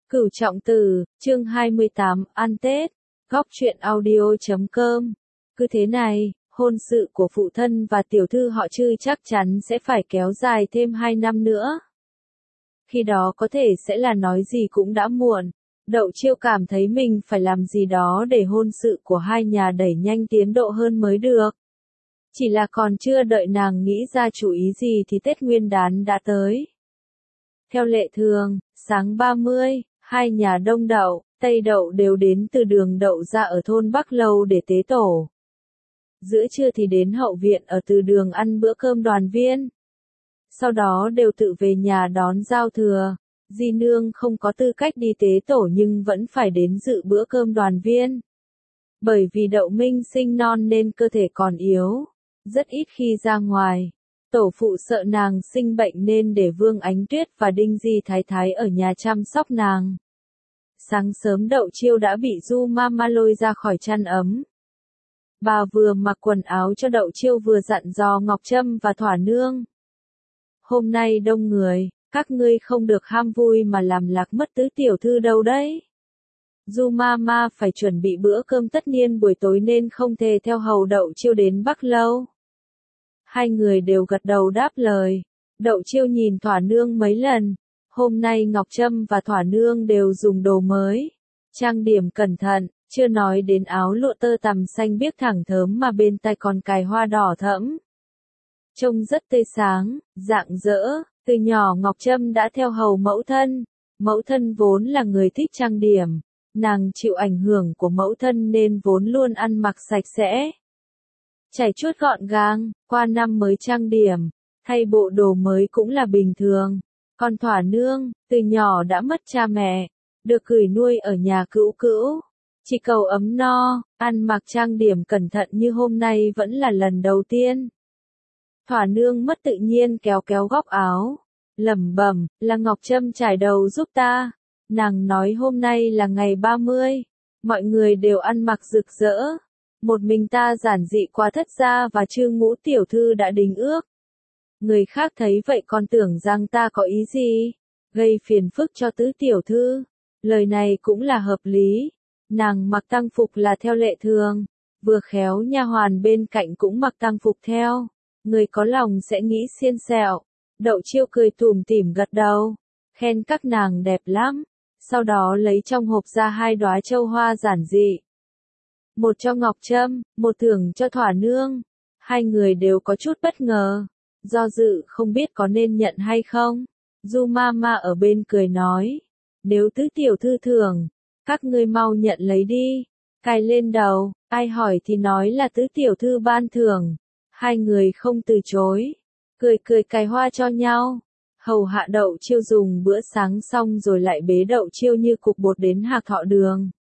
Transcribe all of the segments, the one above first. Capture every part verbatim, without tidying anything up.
Cửu Trọng Tử, chương hai mươi tám, ăn Tết, góc truyện audio chấm com. Cứ thế này, hôn sự của phụ thân và tiểu thư họ Trư chắc chắn sẽ phải kéo dài thêm hai năm nữa. Khi đó có thể sẽ là nói gì cũng đã muộn. Đậu Chiêu cảm thấy mình phải làm gì đó để hôn sự của hai nhà đẩy nhanh tiến độ hơn mới được. Chỉ là còn chưa đợi nàng nghĩ ra chủ ý gì thì Tết Nguyên Đán đã tới. Theo lệ thường, sáng ba mươi, hai nhà Đông Đậu, Tây Đậu đều đến từ đường Đậu ra ở thôn Bắc Lâu để tế tổ. Giữa trưa thì đến hậu viện ở từ đường ăn bữa cơm đoàn viên. Sau đó đều tự về nhà đón giao thừa. Di nương không có tư cách đi tế tổ nhưng vẫn phải đến dự bữa cơm đoàn viên. Bởi vì Đậu Minh sinh non nên cơ thể còn yếu, rất ít khi ra ngoài. Tổ phụ sợ nàng sinh bệnh nên để Vương Ánh Tuyết và Đinh Di Thái Thái ở nhà chăm sóc nàng. Sáng sớm Đậu Chiêu đã bị Du Mama lôi ra khỏi chăn ấm. Bà vừa mặc quần áo cho Đậu Chiêu vừa dặn dò Ngọc Trâm và Thỏa Nương. Hôm nay đông người, các ngươi không được ham vui mà làm lạc mất tứ tiểu thư đâu đấy. Du Mama phải chuẩn bị bữa cơm tất niên buổi tối nên không thể theo hầu Đậu Chiêu đến Bắc Lâu. Hai người đều gật đầu đáp lời. Đậu Chiêu nhìn Thỏa Nương mấy lần. Hôm nay Ngọc Trâm và Thỏa Nương đều dùng đồ mới. Trang điểm cẩn thận, chưa nói đến áo lụa tơ tằm xanh biếc thẳng thớm mà bên tai còn cài hoa đỏ thẫm. Trông rất tươi sáng, rạng rỡ. Từ nhỏ Ngọc Trâm đã theo hầu mẫu thân. Mẫu thân vốn là người thích trang điểm. Nàng chịu ảnh hưởng của mẫu thân nên vốn luôn ăn mặc sạch sẽ. Chải chuốt gọn gàng, qua năm mới trang điểm, thay bộ đồ mới cũng là bình thường. Còn Thỏa Nương, từ nhỏ đã mất cha mẹ, được gửi nuôi ở nhà cữu cữu. Chỉ cầu ấm no, ăn mặc trang điểm cẩn thận như hôm nay vẫn là lần đầu tiên. Thỏa Nương mất tự nhiên kéo kéo góc áo, lẩm bẩm, là Ngọc Trâm trải đầu giúp ta. Nàng nói hôm nay là ngày ba mươi, mọi người đều ăn mặc rực rỡ. Một mình ta giản dị quá thất gia và Trư Ngũ tiểu thư đã đính ước. Người khác thấy vậy còn tưởng rằng ta có ý gì, gây phiền phức cho tứ tiểu thư. Lời này cũng là hợp lý. Nàng mặc tang phục là theo lệ thường, vừa khéo nha hoàn bên cạnh cũng mặc tang phục theo. Người có lòng sẽ nghĩ xiên xẹo. Đậu Chiêu cười tủm tỉm gật đầu, khen các nàng đẹp lắm. Sau đó lấy trong hộp ra hai đóa châu hoa giản dị. Một cho Ngọc Trâm, một thưởng cho Thỏa Nương. Hai người đều có chút bất ngờ, do dự không biết có nên nhận hay không. Du Mama ở bên cười nói, nếu tứ tiểu thư thưởng, các ngươi mau nhận lấy đi. Cài lên đầu, ai hỏi thì nói là tứ tiểu thư ban thưởng. Hai người không từ chối, cười cười cài hoa cho nhau. Hầu hạ Đậu Chiêu dùng bữa sáng xong rồi lại bế Đậu Chiêu như cục bột đến Hạc Thọ Đường.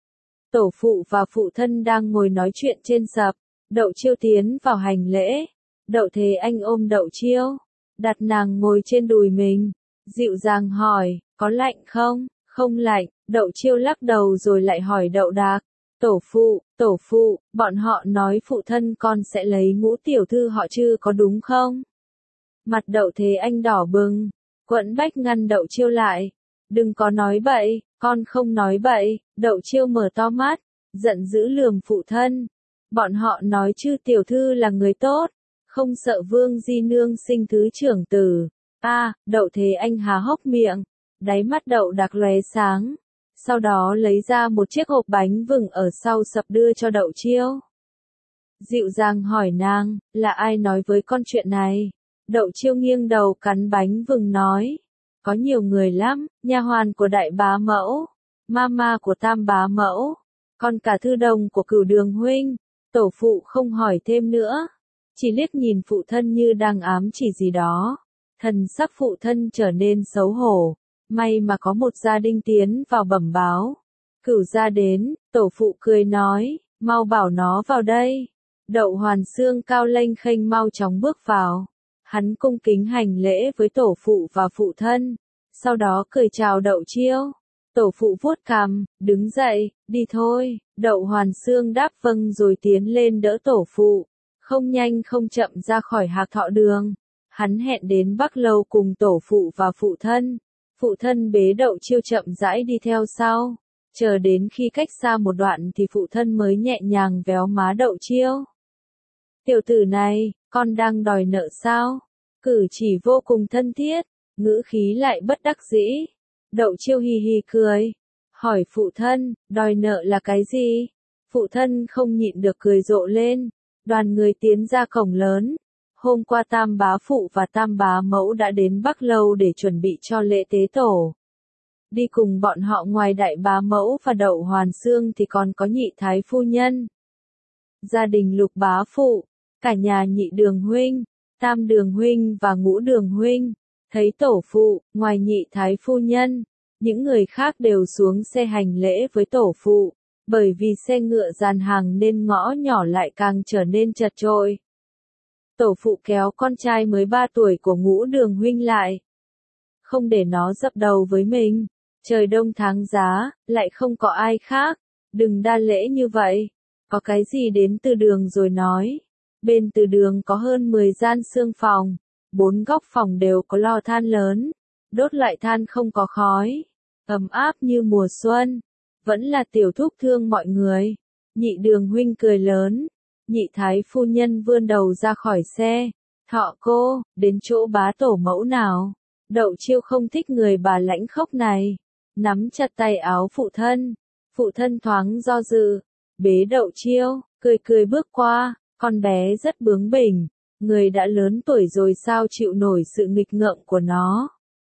Tổ phụ và phụ thân đang ngồi nói chuyện trên sập. Đậu Chiêu tiến vào hành lễ. Đậu Thế Anh ôm Đậu Chiêu, đặt nàng ngồi trên đùi mình, dịu dàng hỏi, có lạnh không? Không lạnh. Đậu Chiêu lắc đầu rồi lại hỏi Đậu Đạc, tổ phụ, tổ phụ, bọn họ nói phụ thân con sẽ lấy Ngũ tiểu thư họ Trư có đúng không? Mặt Đậu Thế Anh đỏ bừng, Quẫn Bách ngăn Đậu Chiêu lại, đừng có nói bậy, con không nói bậy. Đậu Chiêu mở to mắt, giận dữ lườm phụ thân. Bọn họ nói Trư tiểu thư là người tốt, không sợ Vương Di nương sinh thứ trưởng tử. A, à, Đậu Thế Anh há hốc miệng, đáy mắt Đậu Đạc lóe sáng. Sau đó lấy ra một chiếc hộp bánh vừng ở sau sập đưa cho Đậu Chiêu. Dịu dàng hỏi nàng, là ai nói với con chuyện này? Đậu Chiêu nghiêng đầu cắn bánh vừng nói, có nhiều người lắm, nha hoàn của đại bá mẫu, mama của tam bá mẫu, còn cả thư đồng của Cửu Đường huynh. Tổ phụ không hỏi thêm nữa, chỉ liếc nhìn phụ thân như đang ám chỉ gì đó. Thần sắc phụ thân trở nên xấu hổ, may mà có một gia đình tiến vào bẩm báo. Cửu gia đến, tổ phụ cười nói, mau bảo nó vào đây. Đậu Hoàn Xương cao lênh khênh mau chóng bước vào. Hắn cung kính hành lễ với tổ phụ và phụ thân, sau đó cười chào Đậu Chiêu. Tổ phụ vuốt cằm, đứng dậy, đi thôi. Đậu Hoàn Xương đáp vâng rồi tiến lên đỡ tổ phụ, không nhanh không chậm ra khỏi Hạc Thọ Đường. Hắn hẹn đến Bắc Lâu cùng tổ phụ và phụ thân. Phụ thân bế Đậu Chiêu chậm rãi đi theo sau. Chờ đến khi cách xa một đoạn thì phụ thân mới nhẹ nhàng véo má Đậu Chiêu. Tiểu tử này, con đang đòi nợ sao? Cử chỉ vô cùng thân thiết, ngữ khí lại bất đắc dĩ. Đậu Chiêu hì hì cười. Hỏi phụ thân, đòi nợ là cái gì? Phụ thân không nhịn được cười rộ lên. Đoàn người tiến ra cổng lớn. Hôm qua Tam bá phụ và Tam bá mẫu đã đến Bắc Lâu để chuẩn bị cho lễ tế tổ. Đi cùng bọn họ ngoài Đại bá mẫu và Đậu Hoàn Xương thì còn có Nhị thái phu nhân. Gia đình Lục bá phụ, cả nhà Nhị đường huynh, Tam đường huynh và Ngũ đường huynh. Thấy tổ phụ, ngoài Nhị thái phu nhân, những người khác đều xuống xe hành lễ với tổ phụ. Bởi vì xe ngựa dàn hàng nên ngõ nhỏ lại càng trở nên chật chội. Tổ phụ kéo con trai mới ba tuổi của Ngũ đường huynh lại. Không để nó dập đầu với mình. Trời đông tháng giá, lại không có ai khác. Đừng đa lễ như vậy. Có cái gì đến từ đường rồi nói. Bên từ đường có hơn mười gian xương phòng. Bốn góc phòng đều có lò than lớn. Đốt loại than không có khói. Ấm áp như mùa xuân. Vẫn là tiểu thúc thương mọi người. Nhị đường huynh cười lớn. Nhị thái phu nhân vươn đầu ra khỏi xe. Thọ cô, đến chỗ bá tổ mẫu nào. Đậu Chiêu không thích người bà lãnh khốc này. Nắm chặt tay áo phụ thân. Phụ thân thoáng do dự. Bế Đậu Chiêu, cười cười bước qua. Con bé rất bướng bỉnh. Người đã lớn tuổi rồi sao chịu nổi sự nghịch ngợm của nó.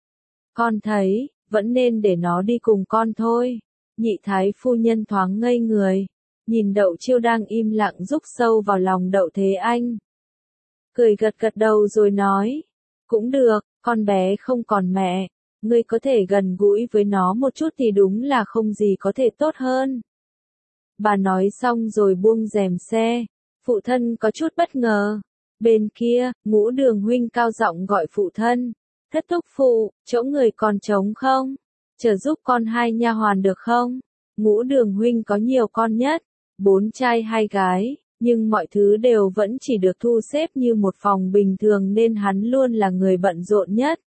Con thấy, vẫn nên để nó đi cùng con thôi. Nhị thái phu nhân thoáng ngây người. Nhìn Đậu Chiêu đang im lặng rúc sâu vào lòng Đậu Thế Anh. Cười gật gật đầu rồi nói. Cũng được, con bé không còn mẹ. Ngươi có thể gần gũi với nó một chút thì đúng là không gì có thể tốt hơn. Bà nói xong rồi buông rèm xe. Phụ thân có chút bất ngờ. Bên kia, Ngũ đường huynh cao giọng gọi phụ thân. Thất thúc phụ, chỗ người còn trống không? Chờ giúp con hai nha hoàn được không? Ngũ đường huynh có nhiều con nhất. Bốn trai hai gái. Nhưng mọi thứ đều vẫn chỉ được thu xếp như một phòng bình thường nên hắn luôn là người bận rộn nhất.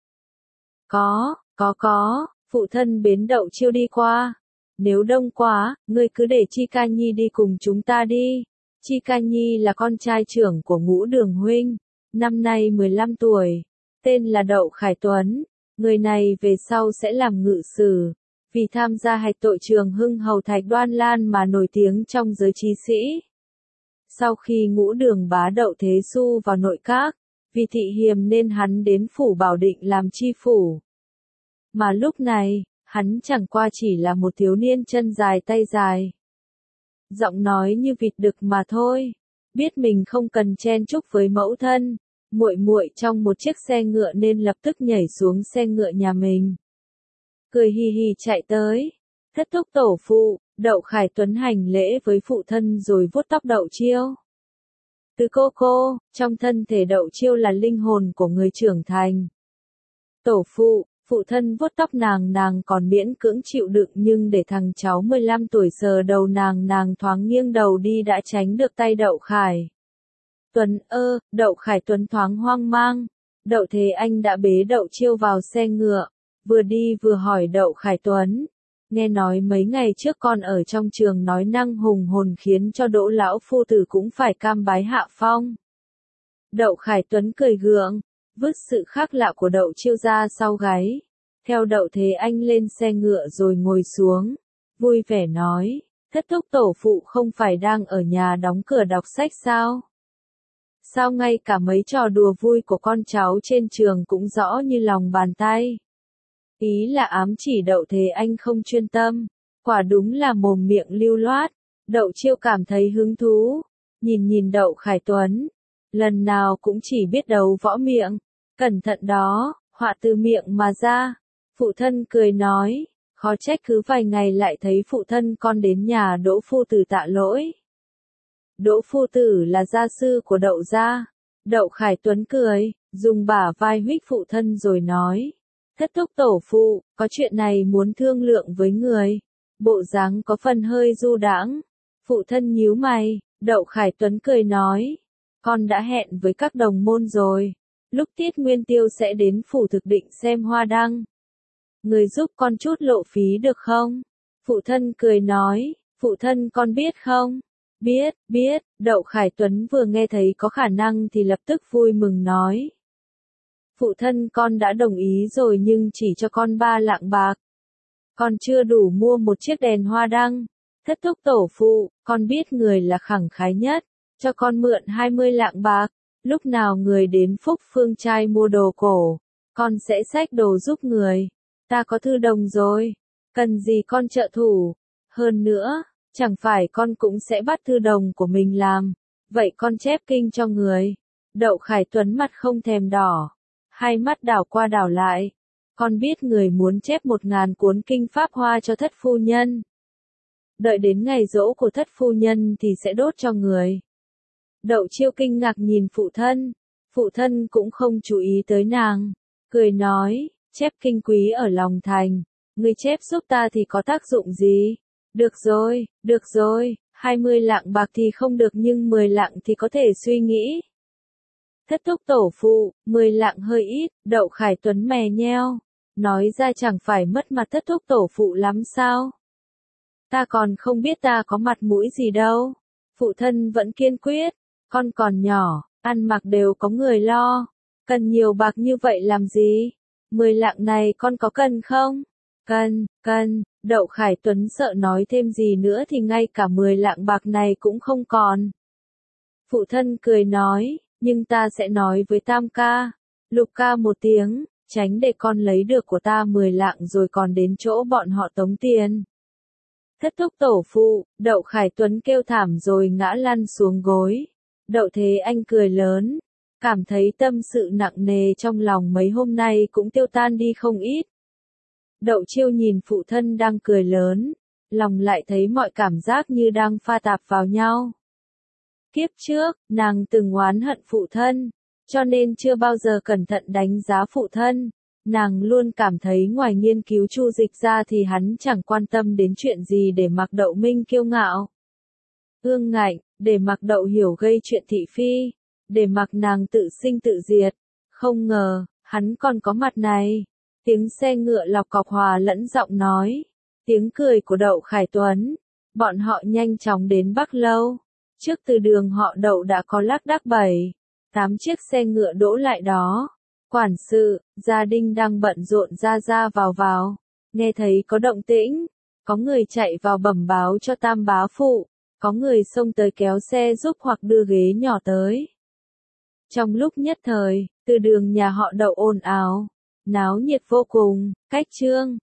Có, có có, phụ thân bến Đậu Chiêu đi qua. Nếu đông quá, ngươi cứ để Chi Ca Nhi đi cùng chúng ta đi. Chi Ca Nhi là con trai trưởng của Ngũ đường huynh, năm nay mười lăm tuổi, tên là Đậu Khải Tuấn. Người này về sau sẽ làm ngự sử, vì tham gia hạch tội trường Hưng Hầu Thạch Đoan Lan mà nổi tiếng trong giới trí sĩ. Sau khi Ngũ đường bá Đậu Thế Xu vào nội các, vì thị hiềm nên hắn đến phủ Bảo Định làm chi phủ. Mà lúc này, hắn chẳng qua chỉ là một thiếu niên chân dài tay dài. Giọng nói như vịt đực mà thôi. Biết mình không cần chen chúc với mẫu thân, muội muội trong một chiếc xe ngựa nên lập tức nhảy xuống xe ngựa nhà mình. Cười hì hì chạy tới. Thất thúc tổ phụ, Đậu Khải Tuấn hành lễ với phụ thân rồi vuốt tóc Đậu Chiêu. Từ cô cô, trong thân thể Đậu Chiêu là linh hồn của người trưởng thành. Tổ phụ, phụ thân vuốt tóc nàng nàng còn miễn cưỡng chịu đựng nhưng để thằng cháu mười lăm tuổi sờ đầu nàng nàng thoáng nghiêng đầu đi đã tránh được tay Đậu Khải. Tuấn ơ, Đậu Khải Tuấn thoáng hoang mang. Đậu Thế Anh đã bế Đậu Chiêu vào xe ngựa, vừa đi vừa hỏi Đậu Khải Tuấn. Nghe nói mấy ngày trước con ở trong trường nói năng hùng hồn khiến cho Đỗ lão phu tử cũng phải cam bái hạ phong. Đậu Khải Tuấn cười gượng, vứt sự khác lạ của Đậu Chiêu ra sau gáy. Theo Đậu Thế Anh lên xe ngựa rồi ngồi xuống, vui vẻ nói, thất thúc tổ phụ không phải đang ở nhà đóng cửa đọc sách sao? Sao ngay cả mấy trò đùa vui của con cháu trên trường cũng rõ như lòng bàn tay? Ý là ám chỉ Đậu Thế Anh không chuyên tâm, quả đúng là mồm miệng lưu loát. Đậu Chiêu cảm thấy hứng thú, nhìn nhìn Đậu Khải Tuấn, lần nào cũng chỉ biết đấu võ miệng, cẩn thận đó, họa từ miệng mà ra. Phụ thân cười nói, khó trách cứ vài ngày lại thấy phụ thân con đến nhà Đỗ phu tử tạ lỗi. Đỗ phu tử là gia sư của Đậu gia. Đậu Khải Tuấn cười, dùng bả vai huých phụ thân rồi nói, thất thúc tổ phụ, có chuyện này muốn thương lượng với người. Bộ dáng có phần hơi du đãng. Phụ thân nhíu mày, Đậu Khải Tuấn cười nói, con đã hẹn với các đồng môn rồi, lúc Tiết Nguyên Tiêu sẽ đến phủ thực định xem hoa đăng. Người giúp con chút lộ phí được không? Phụ thân cười nói, phụ thân con biết không? Biết, biết, Đậu Khải Tuấn vừa nghe thấy có khả năng thì lập tức vui mừng nói. Phụ thân con đã đồng ý rồi nhưng chỉ cho con ba lạng bạc. Con chưa đủ mua một chiếc đèn hoa đăng. Thất thúc tổ phụ, con biết người là khẳng khái nhất, cho con mượn hai mươi lạng bạc. Lúc nào người đến Phúc Phương Trai mua đồ cổ, con sẽ xách đồ giúp người. Ta có thư đồng rồi, cần gì con trợ thủ. Hơn nữa, chẳng phải con cũng sẽ bắt thư đồng của mình làm. Vậy con chép kinh cho người. Đậu Khải Tuấn mặt không thèm đỏ, hai mắt đảo qua đảo lại. Con biết người muốn chép một ngàn cuốn kinh Pháp Hoa cho thất phu nhân. Đợi đến ngày giỗ của thất phu nhân thì sẽ đốt cho người. Đậu Chiêu kinh ngạc nhìn phụ thân. Phụ thân cũng không chú ý tới nàng. Cười nói, chép kinh quý ở lòng thành. Người chép giúp ta thì có tác dụng gì? Được rồi, được rồi, hai mươi lạng bạc thì không được nhưng mười lạng thì có thể suy nghĩ. Thất thúc tổ phụ, mười lạng hơi ít, Đậu Khải Tuấn mè nheo. Nói ra chẳng phải mất mặt thất thúc tổ phụ lắm sao? Ta còn không biết ta có mặt mũi gì đâu. Phụ thân vẫn kiên quyết, con còn nhỏ, ăn mặc đều có người lo. Cần nhiều bạc như vậy làm gì? Mười lạng này con có cần không? Cần, cần, Đậu Khải Tuấn sợ nói thêm gì nữa thì ngay cả mười lạng bạc này cũng không còn. Phụ thân cười nói, nhưng ta sẽ nói với Tam ca, Lục ca một tiếng, tránh để con lấy được của ta mười lạng rồi còn đến chỗ bọn họ tống tiền. Thất thúc tổ phụ, Đậu Khải Tuấn kêu thảm rồi ngã lăn xuống gối. Đậu Thế Anh cười lớn, cảm thấy tâm sự nặng nề trong lòng mấy hôm nay cũng tiêu tan đi không ít. Đậu Chiêu nhìn phụ thân đang cười lớn, lòng lại thấy mọi cảm giác như đang pha tạp vào nhau. Kiếp trước, nàng từng oán hận phụ thân, cho nên chưa bao giờ cẩn thận đánh giá phụ thân. Nàng luôn cảm thấy ngoài nghiên cứu Chu Dịch ra thì hắn chẳng quan tâm đến chuyện gì để mặc Đậu Minh kiêu ngạo. Ương ngạnh, để mặc Đậu Hiểu gây chuyện thị phi, để mặc nàng tự sinh tự diệt. Không ngờ, hắn còn có mặt này. Tiếng xe ngựa lọc cọc hòa lẫn giọng nói. Tiếng cười của Đậu Khải Tuấn. Bọn họ nhanh chóng đến Bắc Lâu. Trước từ đường họ Đậu đã có lác đác bảy, tám chiếc xe ngựa đỗ lại đó. Quản sự, gia đình đang bận rộn ra ra vào vào. Nghe thấy có động tĩnh, có người chạy vào bẩm báo cho Tam bá phụ, có người xông tới kéo xe giúp hoặc đưa ghế nhỏ tới. Trong lúc nhất thời, từ đường nhà họ Đậu ồn ào, náo nhiệt vô cùng. Cách Trương,